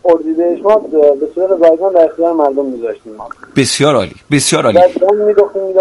اردیبهشت ما به صورت رایگان در اختیار مردم میذاشتیم. بسیار عالی، بسیار عالی. میدوختیم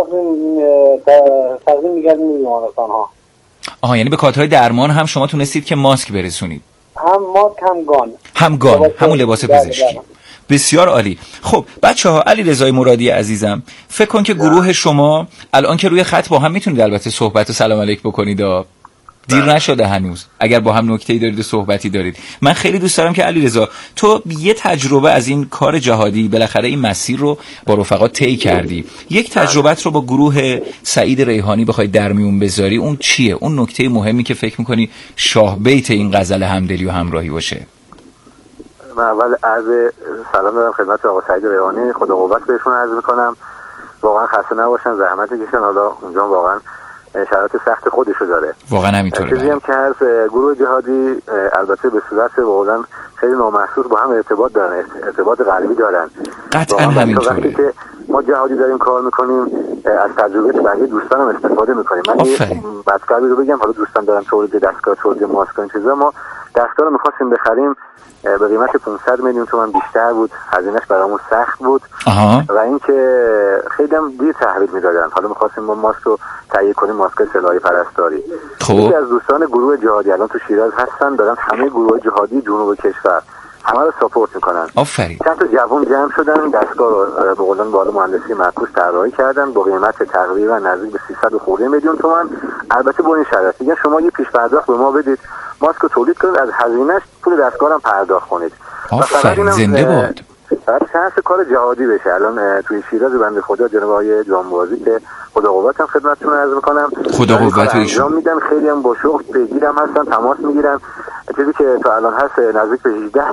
تقدیم میکردیم به بیمارستان ها. آها، یعنی به کارت‌های درمان هم شما تونستید که ماسک برسونید؟ هم ماسک هم گان، همون لباس پزشکی. بسیار عالی. خب بچه‌ها، علیرضا مرادی عزیزم، فکر کن که گروه شما الان که روی خط با هم میتونید البته صحبت و سلام علیک بکنید. دیر نشده هنوز. اگر با هم نکته‌ای دارید و صحبتی دارید، من خیلی دوست دارم که علیرضا تو یه تجربه از این کار جهادی، بالاخره این مسیر رو با رفقات طی کردی، یک تجربت رو با گروه سعید ریحانی بخوای در میون بذاری، اون چیه؟ اون نکته مهمی که فکر می‌کنی شاه بیت این غزل همدلی و همراهی باشه؟ من اول عرض سلام دارم خدمت آقا سعید ریحانی، خدا قوت بهشون عرض می‌کنم. واقعا خسته نباشن، زحمت کشن، حالا اونجا واقعا شرایط سخت خودشو داره. واقعا همینطوره. چیزی هم که هست، گروه جهادی البته به صورت واقعا خیلی نامحسوس با هم ارتباط دارن، ارتباط قلبی دارن. قطعا همینطوره. وقتی که ما جهادی داریم کار میکنیم، از تجربه بقیه دوستانم استفاده میکنیم. من بدقلبی رو بگم، حالا دوستان دارن تولید دستگاه، تولید ماسک و این چیزا، ما دستگاه رو می‌خواستیم بخریم به قیمت 500 میلیون تومان بیشتر بود، هزینه‌اش برامون سخت بود. و اینکه خیلی هم دیر تحویل میدادن. حالا می‌خواستیم ما ماسک رو تهیه کنیم، ماسک سلاحی پرستاری. یکی از دوستان گروه جهادی الان تو شیراز هستن، دارن همه گروه جهادی جنوب کشور همه رو ساپورت میکنن. آفرین. چند تا جوان جمع شدن، دستگاه رو به قولن بالا مهندسی معکوس طراحی کردن با قیمت تقریبا نزدیک به 300 خورده میلیون تومان. البته با این شرط دیگه شما یه پیش پرداخت به ما بدید، ماسک رو تولید کنید، از هزینه‌اش پول دستگاه هم پرداخت کنید. آفرین، زنده باد. بعد چند کار جهادی بشه. الان توی شیراز بنده خدا جناب آقای جانبازی که خدا قوتم خدمتتون عرض میکنم، خدا قوت انجام میدن، خیلی هم با شوق پیگیرم هستن، تماس میگیرن. چیزی که تا الان هست نزدیک به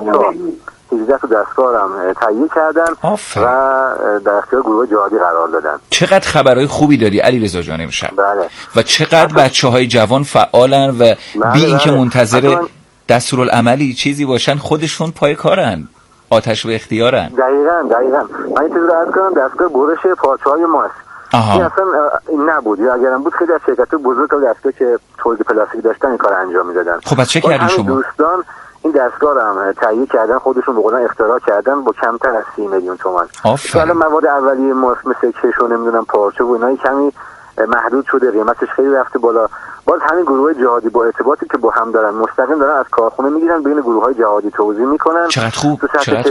18 تا دستگاه هم تهیه کردن و در اختیار گروه جهادی قرار دادن. چقدر خبرهای خوبی داری علیرضا جان امشب. بله. و چقدر بچه‌های جوان فعالن و بی اینکه منتظر دستورالعملی چیزی باشن خودشون پای کارن، آتش به اختیارن. دقیقاً. من این چیز رو عرض کنم، دستگاه برش پارچه‌های ماست. این اصلا این نبود، یا اگرم بود خیلی از شرکت‌های بزرگ دستگاه که تولید پلاستیک داشتن این کار انجام میدادن. خب پس چه کردین شما؟ دوستان این دستگاه رو هم تهیه کردن، خودشون به قولن اختراع کردن با کمتر از 30 میلیون تومان. حالا مواد اولیه ماسک مثل کش و نمیدونم پارچه و اینایی کمی محدود شده، قیمتش خیلی رفته بالا. باز همین گروه جهادی با ارتباطی که با هم دارن مستقیم دارن از کارخونه میگیرن، بین گروه‌های جهادی توزیع میکنن. چقدر خوب.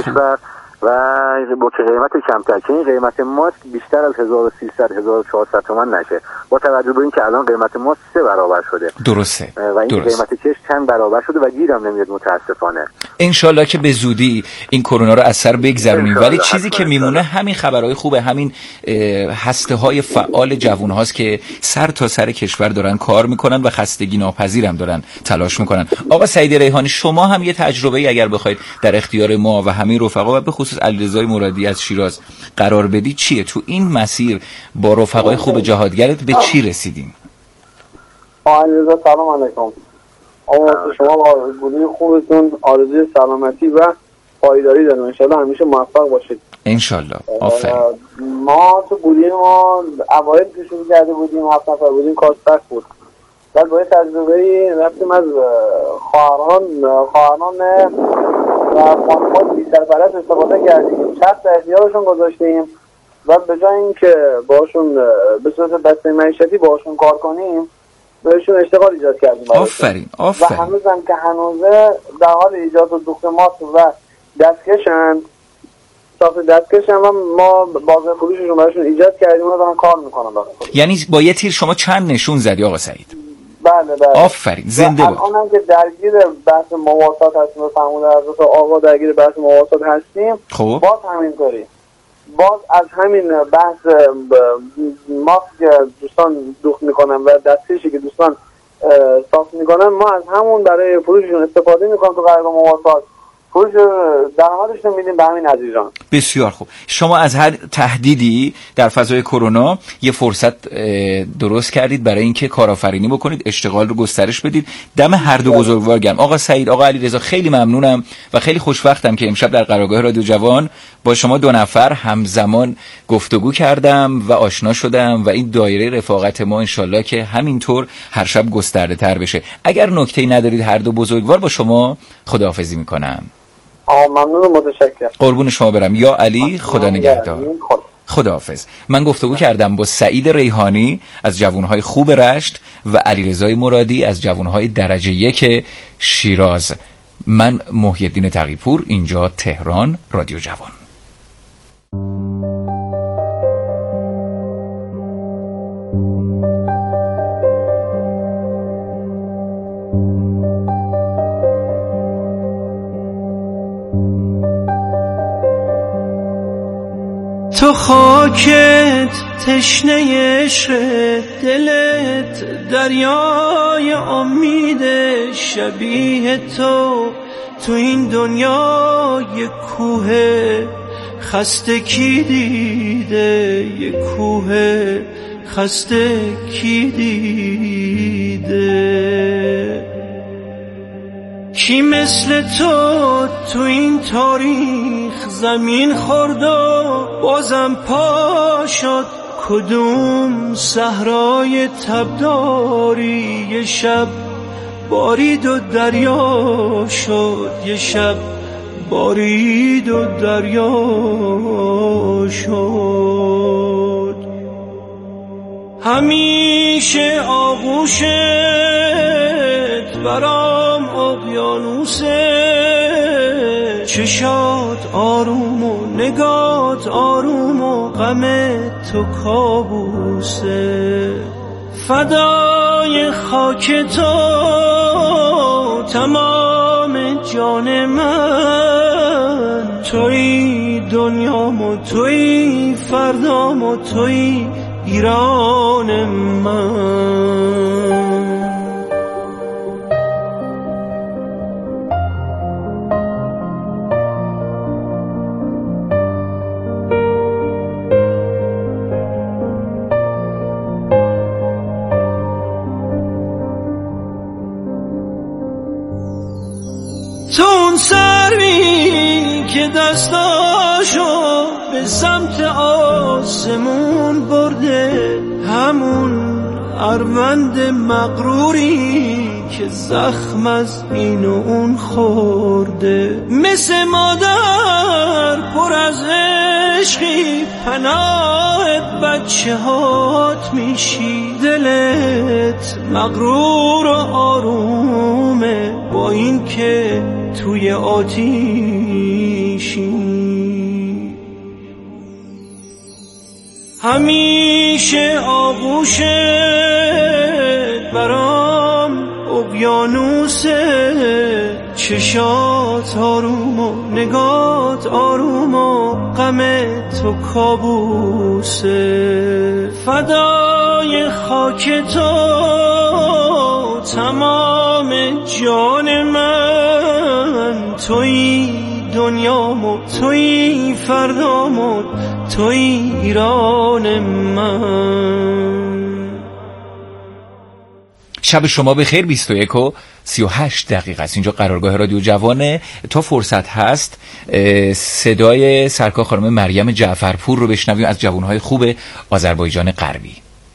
و با که قیمت کمتر، که این قیمت ماسک بیشتر از 1300 1400 تومان نشه، با توجه به اینکه الان قیمت ماسک 3 برابر شده. درسته. و این قیمت کش چند برابر شده و گیرم نمیاد متاسفانه. انشالله که به زودی این کرونا رو از سر بگذرونیم، ولی چیزی که میمونه همین خبرهای خوبه، همین هسته‌های فعال جوون هاست که سر تا سر کشور دارن کار میکنن و خستگی ناپذیرم دارن تلاش میکنن. آقا سعید ریحانی، شما هم یه تجربه‌ای اگر بخواید در اختیار ما و همه رفقا و به خصوص علیرضا مرادی از شیراز قرار بدید چیه؟ تو این مسیر با رفقای خوب جهادگرت به چی رسیدین؟ علیرضا سلام علیکم. شما با گروه خوبتون آرزوی سلامتی و پایداری دارم، انشالله همیشه موفق باشید. انشالله. آفرین. ما تو گروه ما اوایل که شروع کرده بودیم 7 نفر بودیم، کار سخت بود. بعد با یه تجربه‌ای رفتیم از خواهران و خانم‌ها بی‌سرپرست استفاده کردیم، شخص اختیارشون گذاشتیم و به جای اینکه باشون به صورت بسته معیشتی باشون کار کنیم، بهشون اشتغال ایجاد کردیم. آفرین. و هنوزم که هنوزه در حال ایجاد و دوخت ماسک و دستکشن، ساخت دستکش هم ما بازار فروششون براشون ایجاد کردیم و دارن کار میکنن. یعنی با یه تیر شما چند نشون زدی آقا سعید؟ بله. آفرین، زنده باد. الان که درگیر بحث مواسات هستیم و فرموده حضرت آقا درگیر بحث مواسات هستیم، خب باز همینطوری، باز از همین بحث ماسک دوستان دوخت میکنن و دستکشی که دوستان ساخت میکنن، ما از همون برای فروششون استفاده میکنیم تو قرارداد مواسات، فروش درآمدش رو میدیم به همین عزیزان. بسیار خوب. شما از هر تهدیدی در فضای کرونا یه فرصت درست کردید برای اینکه کارآفرینی بکنید، اشتغال رو گسترش بدید. دم هر دو بزرگوار گرم. آقا سعید، آقا علیرضا، خیلی ممنونم و خیلی خوشوقتم که امشب در قرارگاه رادیو جوان با شما دو نفر همزمان گفتگو کردم و آشنا شدم و این دایره رفاقت ما انشالله که همینطور هر شب گسترده تر بشه. اگر نکته‌ای ندارید هر دو بزرگوار، با شما خداحافظی میکنم. ممنون و متشکرم. قربون شما برم. یا علی، خدا نگهدار. خداحافظ. من گفتگو کردم با سعید ریحانی از جوانهای خوب رشت و علیرضا مرادی از جوانهای درجه 1 شیراز. من محی الدین تقی‌پور، اینجا تهران، رادیو جوان. تو خاکت تشنه عشق، دلت دریای امید، شبیه تو این دنیا یک کوه خسته کی دیده، یک کوه خسته کی دیده. کی مثل تو این تاریخ زمین خورد و بازم پا شد، کدوم صحرای تبداری یه شب بارید و دریا شد، یه شب بارید و دریا شد. همیشه آغوشت برام اقیانوسه، چشات آروم و نگات آروم و غم تو کابوسه. فدای خاک تو تمام جان من، توی دنیام و توی فردام و توی ایران من. تو اون سروی که دستاشو به سمت آسمون برده، همون اروند مغروری که زخم از این و اون خورده. مثل مادر پر از عشقی پناهت بچه هات میشی، دلت مغرور و آرومه با این که توی آتیشی. همیشه آغوشت برام اقیانوسه، چشات آروم و نگات آروم و غم تو کابوسه. فدای خاک تو تمام جان من، توی دنیام و توی فردام و توی ایران من. شب شما بخیر. 21:38 است. اینجا قرارگاه رادیو جوانه. تا فرصت هست صدای سرکار خانم مریم جعفرپور رو بشنویم از جوانهای خوب آذربایجان غربی.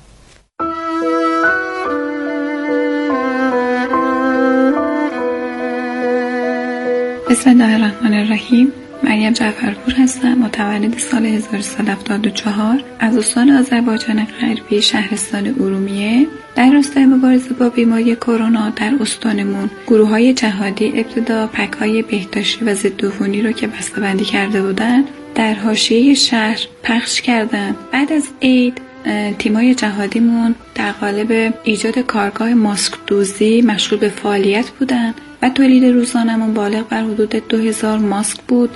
بسم الله الرحمن الرحیم. مریم جعفرپور هستم، متولد سال 1374 از استان آذربایجان غربی، شهرستان ارومیه. در راستای مبارزه با بیماری کرونا در استانمون گروه‌های جهادی ابتدا پک‌های بهداشتی و ضدعفونی رو که بسته‌بندی کرده بودن در حاشیه شهر پخش کردن. بعد از عید تیم‌های جهادیمون در قالب ایجاد کارگاه ماسک دوزی مشغول به فعالیت بودن و تولید روزانمون بالغ بر حدود 2000 ماسک بود.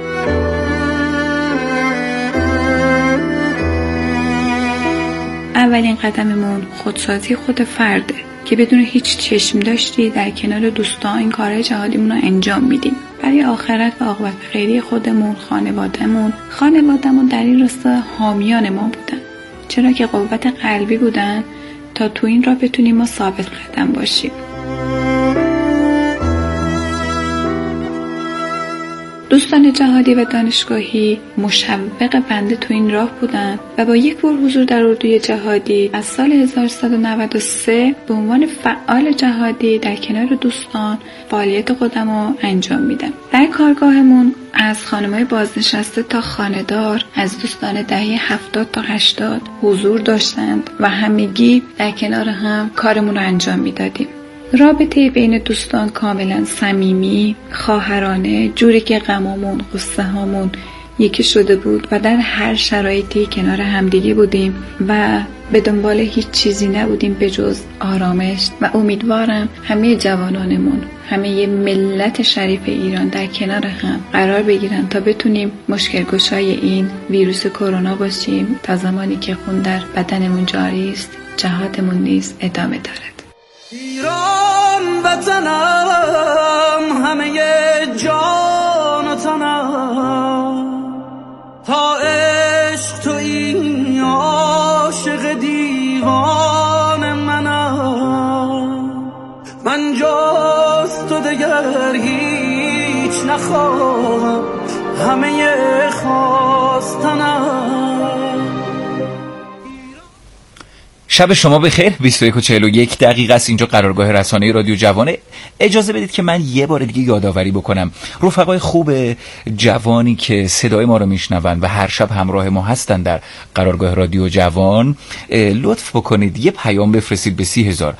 اولین قدممون خودسازی خود فرده که بدون هیچ چشم داشتی در کنار دوستان این کارهای جهادیمون رو انجام میدیم برای آخرت و عاقبت خیری خودمون، خانواده‌مون در این راستا حامیان ما بودن، چرا که قوت قلبی بودن تا تو این راه بتونیم ما ثابت قدم باشیم. دوستان جهادی و دانشگاهی مشوق بنده تو این راه بودن و با یک بار حضور در اردوی جهادی از سال 1393 به عنوان فعال جهادی در کنار دوستان فعالیت خودم رو انجام میدم. در کارگاهمون از خانم‌های بازنشسته تا خانه‌دار، از دوستان دهه 70 تا 80 حضور داشتند و همگی در کنار هم کارمون رو انجام میدادیم. رابطه بین دوستان کاملا صمیمی، خواهرانه، جوری که غمامون، غصه هامون یکی شده بود و در هر شرایطی کنار همدیگه بودیم و به دنبال هیچ چیزی نبودیم به جز آرامش. و امیدوارم همه جوانانمون، همه ملت شریف ایران در کنار هم قرار بگیرن تا بتونیم مشکل گشای این ویروس کرونا باشیم تا زمانی که خون در بدنمون جاری است، جهادمون نیز ادامه دارد. ایران وطنم، همه جان و تنم، تا عشق تویی عاشق دیوان منم. من جز تو دگر هیچ نخواهم، همه خواستنم. شب شما بخیر. 21:41 دقیقه است. اینجا قرارگاه رسانه رادیو جوانه. اجازه بدید که من یه بار دیگه یادآوری بکنم رفقای خوب جوانی که صدای ما رو میشنون و هر شب همراه ما هستن در قرارگاه رادیو جوان، لطف بکنید یه پیام بفرستید به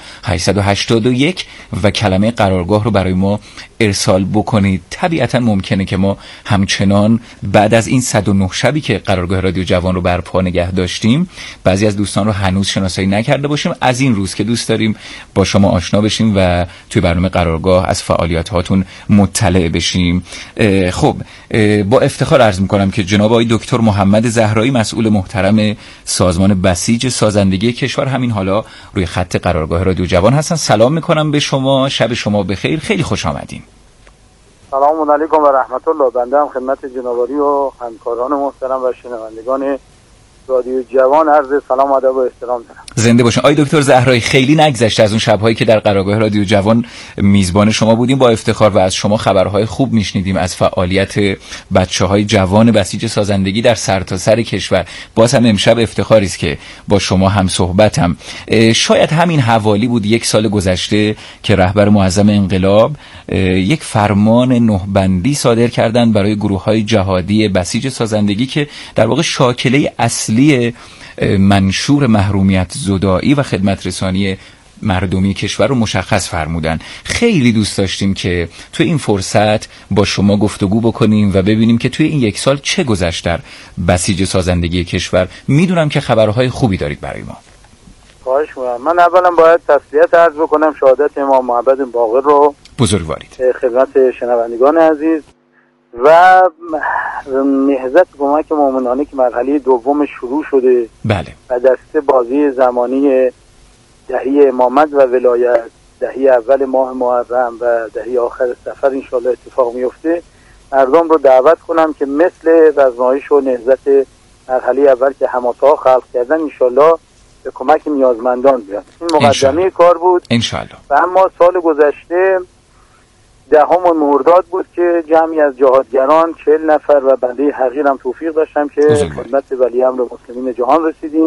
3881 و کلمه قرارگاه رو برای ما ارسال بکنید. طبیعتا ممکنه که ما همچنان بعد از این 109 شبی که قرارگاه رادیو جوان رو برپا نگه داشتیم، بعضی از دوستان رو هنوز شناسایی نکرده باشیم. از این روز که دوست داریم با شما آشنا بشیم و توی برنامه قرارگاه از فعالیت هاتون مطلع بشیم. خب با افتخار عرض میکنم که جناب آقای دکتر محمد زهرایی، مسئول محترم سازمان بسیج سازندگی کشور، همین حالا روی خط قرارگاه رادیو جوان هستن. سلام میکنم به شما، شب شما بخیر، خیلی خوش آمدین. سلام علیکم و رحمت الله. بنده هم خدمت جنابعالی و همکاران محترم و شنوندگان رادیو جوان عرض سلام و ادب و احترام دارم. زنده باشین. آقای دکتر زهرایی، خیلی نگذشته از اون شب‌هایی که در قرارگاه رادیو جوان میزبان شما بودیم. با افتخار و از شما خبرهای خوب میشنیدیم از فعالیت بچه‌های جوان بسیج سازندگی در سرتاسر کشور. باز هم امشب افتخاری است که با شما هم صحبتم. شاید همین حوالی بود 1 سال گذشته که رهبر معظم انقلاب یک فرمان 9 بندی صادر کردند برای گروه‌های جهادی بسیج سازندگی که در واقع شاکله اصلی منشور محرومیت زدایی و خدمت رسانی مردمی کشور رو مشخص فرمودن. خیلی دوست داشتیم که توی این فرصت با شما گفتگو بکنیم و ببینیم که توی این 1 سال چه گذشت در بسیج سازندگی کشور. میدونم که خبرهای خوبی دارید برای ما. خواهش می‌کنم. من اولا باید تسلیت عرض بکنم شهادت امام محمد باقر رو بزرگوارید خدمت شنوندگان عزیز و نهضت کمک مومنانه که مرحله دوم شروع شده. بله. و دسته بازی زمانی دهی امامت و ولایت، دهی اول ماه محرم و دهی آخر صفر انشالله اتفاق میفته. مردم رو دعوت کنم که مثل رزمایش و نهضت مرحله اول که حماسه‌ها خلق کردن انشالله به کمک نیازمندان بیان. این مقدمه کار بود انشالله. و اما سال گذشته 10 مرداد بود که جمعی از جهادگران 40 نفر و بنده حقیرم توفیق داشتم که خدمت ولی امر مسلمین جهان رسیدیم.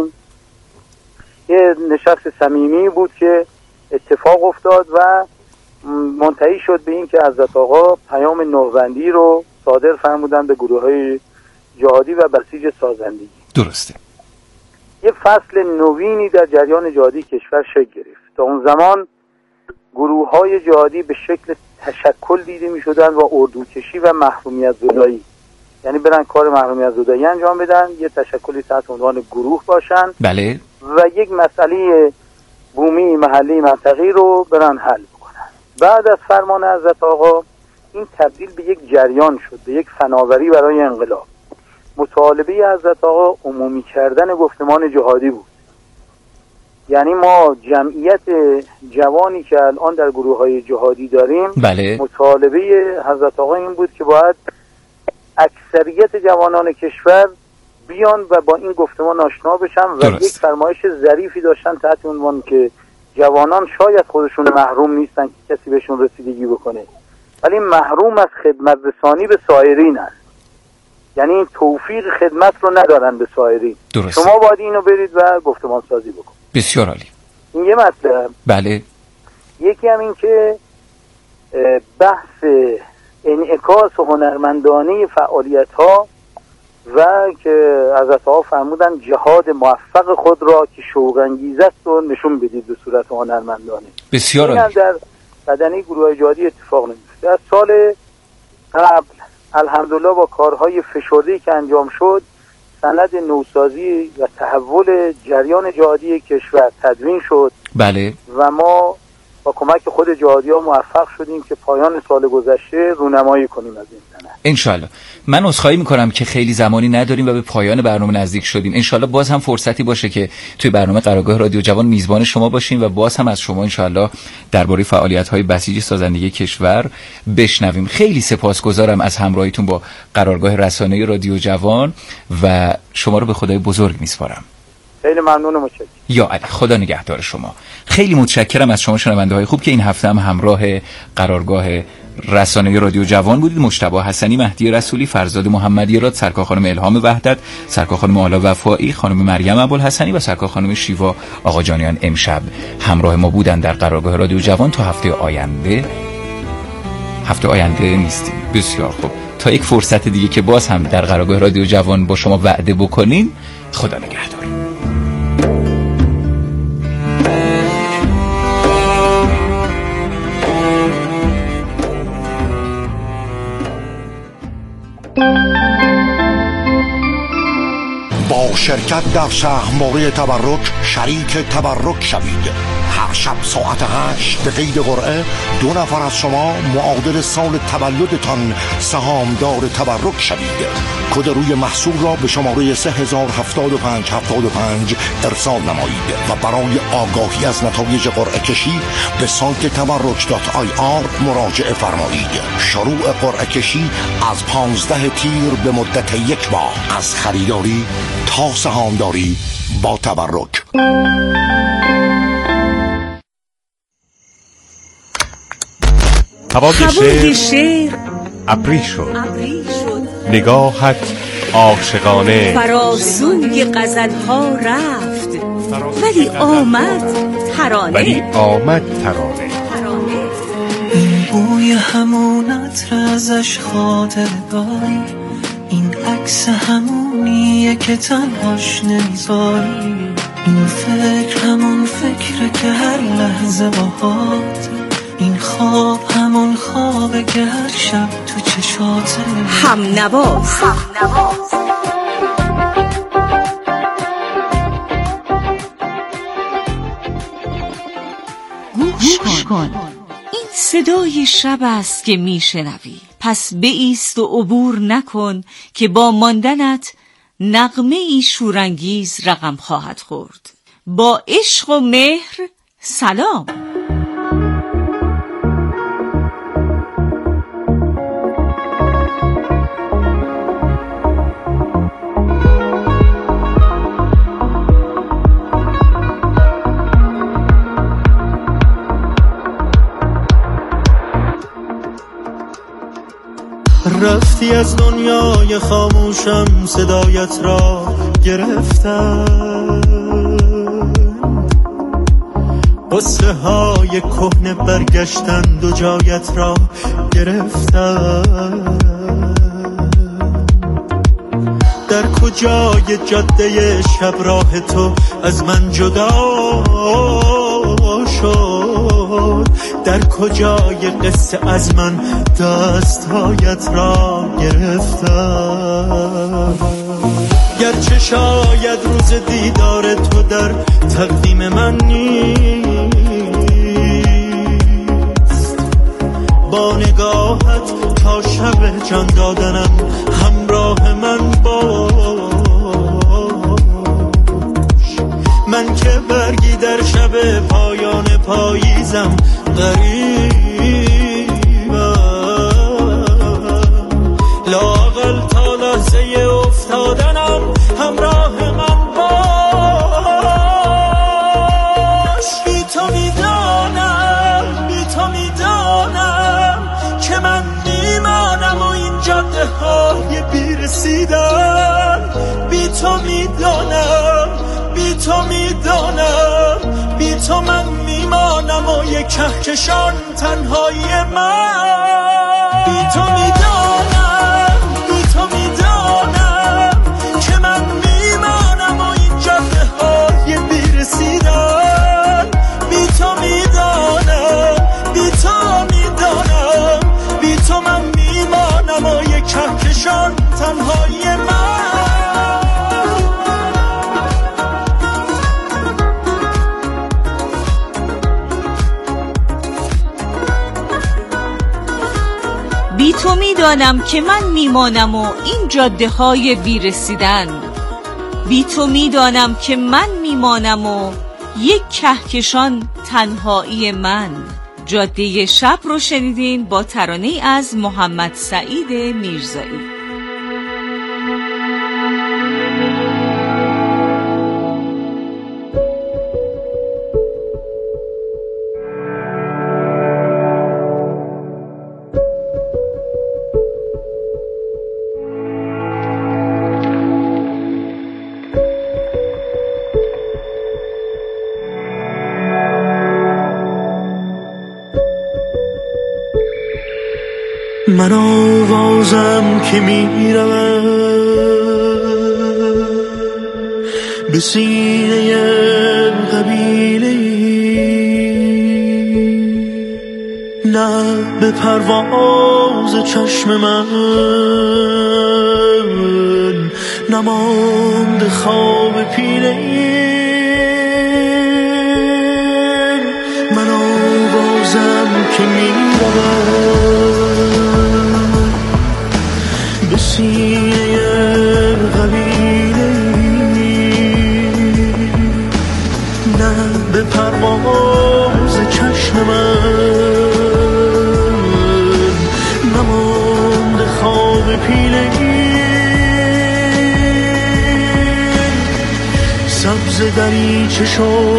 یه نشست صمیمی بود که اتفاق افتاد و منتهی شد به این که حضرت آقا پیام 9 بندی رو صادر فرمودن به گروه‌های جهادی و بسیج سازندگی. درسته. یه فصل نوینی در جریان جهادی کشور شکل گرفت. تا اون زمان گروه‌های جهادی به شکل تشکل دیده می‌شدن و اردوکشی و محرومیت زدایی، یعنی برن کار محرومیت زدایی انجام بدن، یه تشکلی تحت عنوان گروه باشن. بله. و یک مسئله بومی محلی منطقی رو برن حل بکنن. بعد از فرمان حضرت آقا این تبدیل به یک جریان شد، به یک فناوری برای انقلاب. مطالبه حضرت آقا عمومی کردن گفتمان جهادی بود. یعنی ما جمعیت جوانی که الان در گروه‌های جهادی داریم، بله. مطالبه حضرت آقا این بود که باید اکثریت جوانان کشور بیان و با این گفتمان آشنا بشن و درست. یک فرمایش ظریفی داشتن تحت عنوان که جوانان شاید خودشون محروم نیستن که کسی بهشون رسیدگی بکنه ولی محروم از خدمت رسانی به سایرین است. یعنی این توفیق خدمت رو ندارن به سایرین. درست. شما باید اینو برید و گفتمان سازی بکن. بسیار عالی. این یه مطلب. بله. یکی هم این که بحث انعکاس هنرمندانه فعالیت ها و که حضرت ها فرمودن جهاد موفق خود را که شوق انگیز است رو نشون بدید به صورت هنرمندانه. بسیار عالی. این در بدنه گروه جهادی اتفاق نمیفته. از سال قبل الحمدلله با کارهای فشرده‌ای که انجام شد سند نوسازی و تحول جریان جهادی کشور تدوین شد. بله. و ما با کمک خود جهادی‌ها موفق شدیم که پایان سال گذشته رونمایی کنیم از این سند. انشالله. من عذرخواهی میکنم که خیلی زمانی نداریم و به پایان برنامه نزدیک شدیم. انشالله باز هم فرصتی باشه که توی برنامه قرارگاه رادیو جوان میزبان شما باشیم و باز هم از شما انشالله درباره فعالیت‌های بسیج سازندگی کشور بشنویم. خیلی سپاسگزارم از همراهیتون با قرارگاه رسانه‌ای رادیو جوان و شما رو به خدای بزرگ میسپارم. خیلی ممنون و متشکرم. یا علی، خدا نگهدار شما. خیلی متشکرم از شما شنونده‌های خوب که این هفته هم همراه قرارگاه رسانه‌ای رادیو جوان بودید. مجتبی حسنی، مهدی رسولی، فرزاد محمدی راد، سرکار خانم الهام وحدت، سرکار خانم آلا وفایی، خانم مریم ابوالحسنی و سرکار خانم شیوا آقاجانیان امشب همراه ما بودن در قرارگاه رادیو جوان. تا هفته آینده نیستیم. بسیار خوب. تا یک فرصت دیگه که باز هم در قرارگاه رادیو جوان با شما وعده بکنیم. خدا نگهدار. با شرکت در سهم‌واره تبرک شریک تبرک شوید. هر شب ساعت 8 به قید قرعه 2 نفر از شما معادل سال تولدتان سهامدار تبرک شوید. کد روی محصول را به شماره 307575 ارسال نمایید و برای آگاهی از نتایج قرعه کشی به سایت تبرک.ir مراجعه فرمایید. شروع قرعه کشی از 15 تیر به مدت 1 ماه از خریداری تا سهامداری با تبرک. هوای شعر ابری شد، نگاهت عاشقانه فراسوی غزل‌ها رفت، ولی آمد ترانه. این بوی همون عطر ازش خاطر داری، این عکس همونیه که تنهاش نمیذاری، این فکر همون فکره که هر لحظه باهات، این خواب همون خوابه که هر شب تو چشاته. هم نواز گوش کن. این صدای شب است که میشنوی، پس بایست و عبور نکن که با ماندنت نغمه ای شورانگیز رقم خواهد خورد. با عشق و مهر سلام. رفتی از دنیای خاموشم، صدایت را گرفتم، قصه های کهنه برگشتند و جایت را گرفتم. در کجای جاده شب راه تو از من جدا شد، در کجای قصه از من دستهایت را گرفتم. گرچه شاید روز دیدار تو در تقدیم من نیست، با نگاهت تا شب جان دادنم همراه من باش. من که برگی در شب پایان پاییزم غریبم، لااقل تا لحظه افتادنم همراه من باش. بی تو میدانم که من های بیرسیدن. بی تو میدانم، بی تو میدانم، بی تو من میمانم و یک کهکشان تنهایی من. بی تو میدانم، بی تو میدانم که من میمانم و این جاده های بیرسیدن. بی تو میدانم، بی تو میدانم، بی تو من میمانم و یک کهکشان تنهایی من. بی تو میدانم که من میمانم و این جاده های بیرسیدن. بی تو میدانم که من میمانم و یک کهکشان تنهایی من. جاده شب رو شنیدین با ترانه از محمد سعید میرزایی. من آوازم که میرم به سینه قبیله، نه به پرواز چشم من نماند خواب پیله. من آوازم که میرم به سینه قبیله، نه به پرواز چشم من نماند خواب پیله. سبز دریچه شو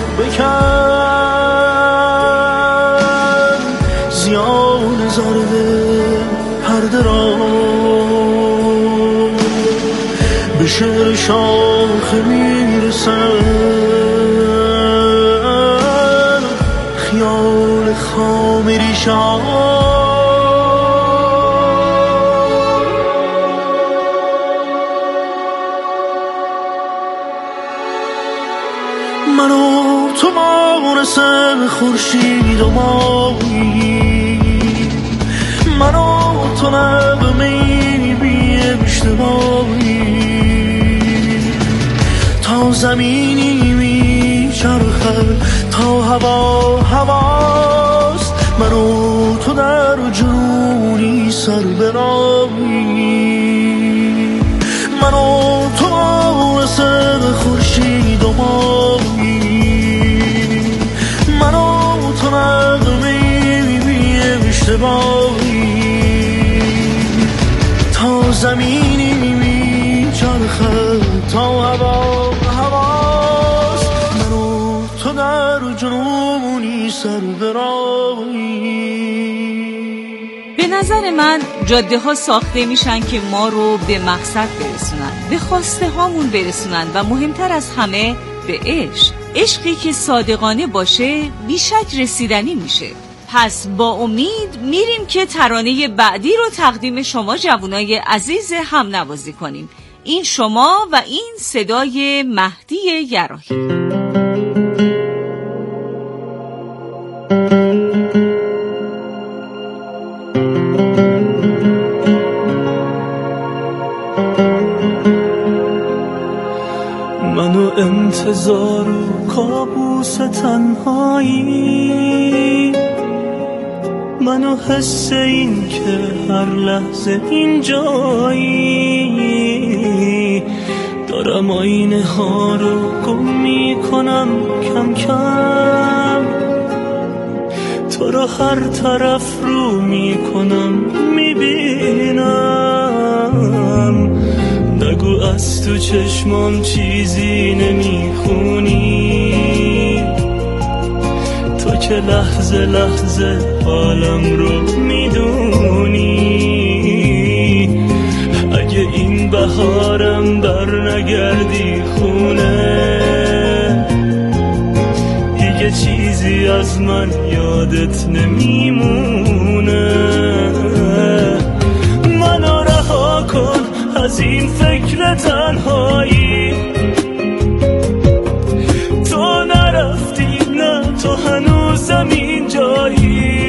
بکن، زیان زرد پرده را به شعر شاخه میرسن. خیال خام ریشان من و تو مانس خورشید و ماهی، من و تو نغمه‌ای بی اشتباهی. تا زمینی میچرخد تا هوا هواست، من و تو در جنونی سر براهی. من و تو مانس خورشید و ماهی، من و تو نغمه‌ای بی اشتباهی. تا زمینی میچرخد تا هوا هواست، من و تو در جنونی سر براهی. به نظر من جاده ها ساخته میشن که ما رو به مقصد برسونن، به خواسته هامون برسونن و مهمتر از همه به عشق. عشقی که صادقانه باشه بیشک رسیدنی میشه. پس با امید میریم که ترانه بعدی رو تقدیم شما جوانای عزیز هم نوازی کنیم. این شما و این صدای مهدی یراحی. منو انتظار و کابوس تنهایی، منو حس این که هر لحظه اینجایی. دارم آینه ها رو گم میکنم کم کم، تو رو هر طرف رو میکنم میبینم. نگو از تو چشمام چیزی نمیخونی، تو که لحظه لحظه حالم رو میدونی. نگردی خونه، دیگه چیزی از من یادت نمیمونه. منو رها کن از این فکر تنهایی، تو نرفتی نه تو هنوزم اینجایی.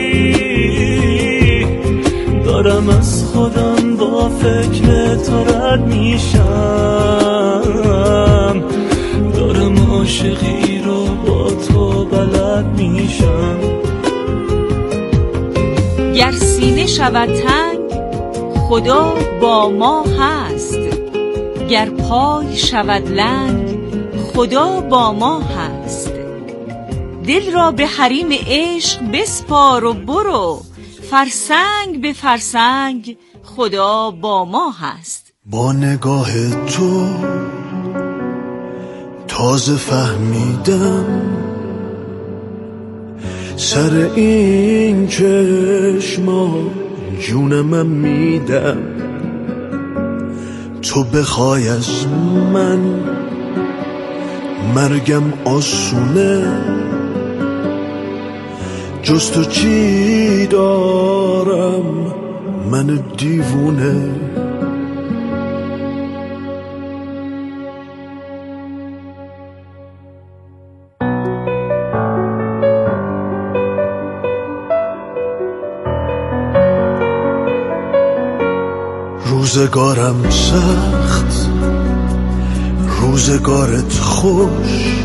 دارم از خودم با فکر تو رد میشم، دارم عاشقی رو با تو بلد میشم. گر سینه شود تنگ خدا با ما هست، گر پای شود لنگ خدا با ما هست. دل را به حریم عشق بسپار و برو، فرسنگ به فرسنگ خدا با ما هست. با نگاه تو تازه فهمیدم سر این چشما جونم میدم. تو بخوای از من مرگم آسونه، جز تو چی دارم من دیوونه. روزگارم سخت روزگارت خوش،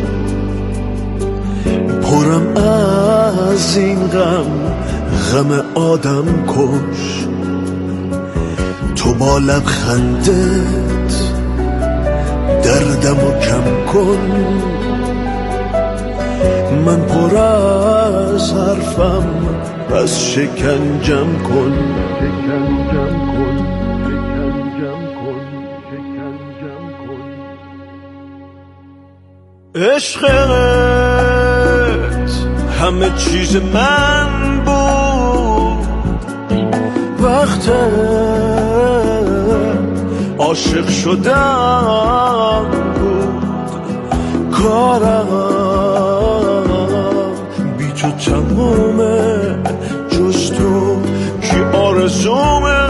پرم از این غم آدم کش. تو با لبخندت دردمو کم کن، من پر از حرفم پس شکنجم کن. عشقت همه چیز من بود، وقت عاشق شدم بود. کارم بی تو تمومه، جز تو کی آرزومه.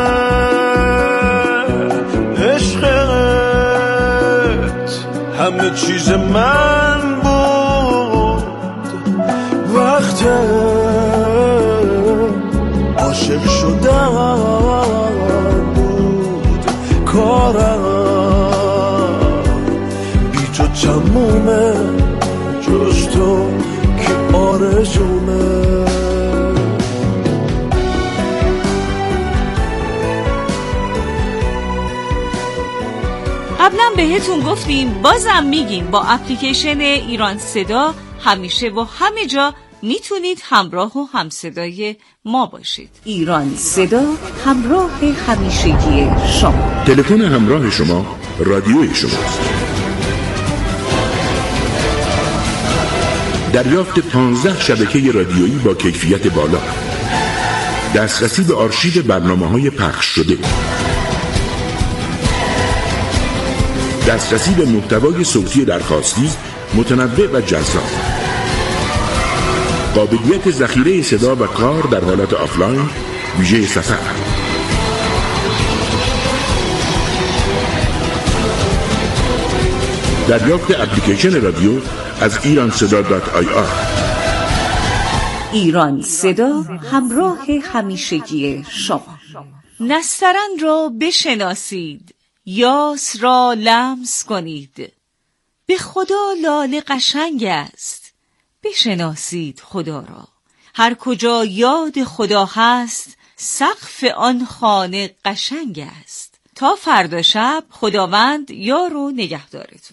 همه چیز من بود، وقت عاشق شدم بود. کارم بی تو تمومه، جز تو که آرزومه. قبلا بهتون گفتیم بازم میگیم با اپلیکیشن ایران صدا همیشه و همه جا میتونید همراه و همصدای ما باشید. ایران صدا، همراه همیشگی شما. تلفن همراه شما رادیوی شماست. دریافت 15 شبکه رادیویی با کیفیت بالا، دسترسی به آرشیو برنامه‌های پخش شده، دسترسی به محتوای صوتی درخواستی متنوع و جذاب، قابلیت ذخیره صدا و کار در حالت آفلاین ویژه سفر، دریافت اپلیکیشن رادیو از ایرانصدا.ir. ایران صدا، همراه همیشگی شما. نسترن را بشناسید، یاس را لمس کنید. به خدا لاله قشنگ است، بشناسید خدا را. هر کجا یاد خدا هست، سقف آن خانه قشنگ است. تا فردا شب خداوند یار و نگهدارتون.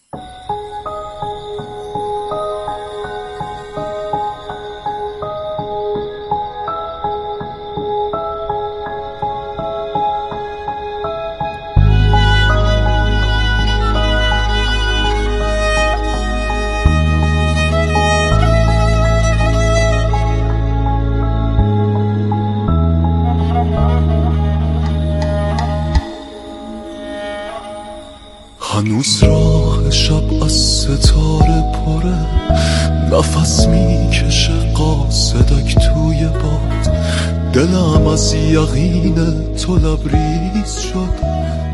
هنوز راه شب از ستاره پره، نفس میکشه قاصدک توی باد، دلم از یقین تو لبریز شد،